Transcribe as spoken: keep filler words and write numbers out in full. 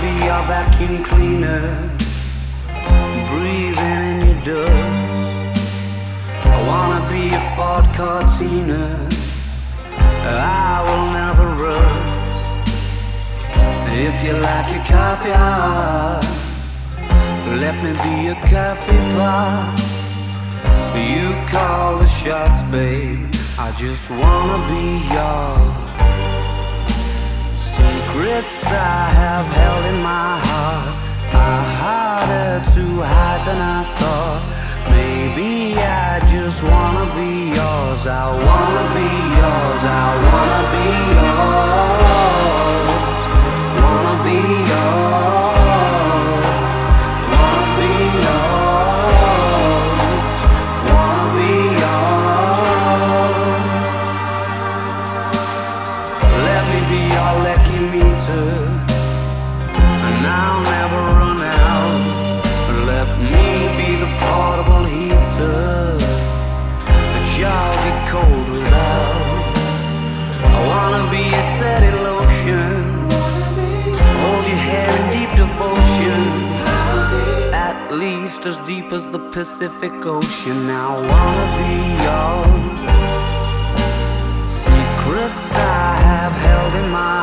be your vacuum cleaner, breathing in your dust. I wanna be a Ford Cortina, I will never rust. If you like your coffee hot, let me be a coffee pot. You call the shots, babe, I just wanna be yours. Secrets I have held in my heart are harder to hide than I thought. Maybe I just wanna be yours. I wanna be yours. I wanna be yours. Wanna be yours. Wanna be yours. Wanna be yours. Let me be your lucky meter, and I'll never run out. Let me be the portable heater that y'all get cold without. I wanna be a steady lotion, hold your hair in deep devotion, at least as deep as the Pacific Ocean. I wanna be yours. Secrets I have held in my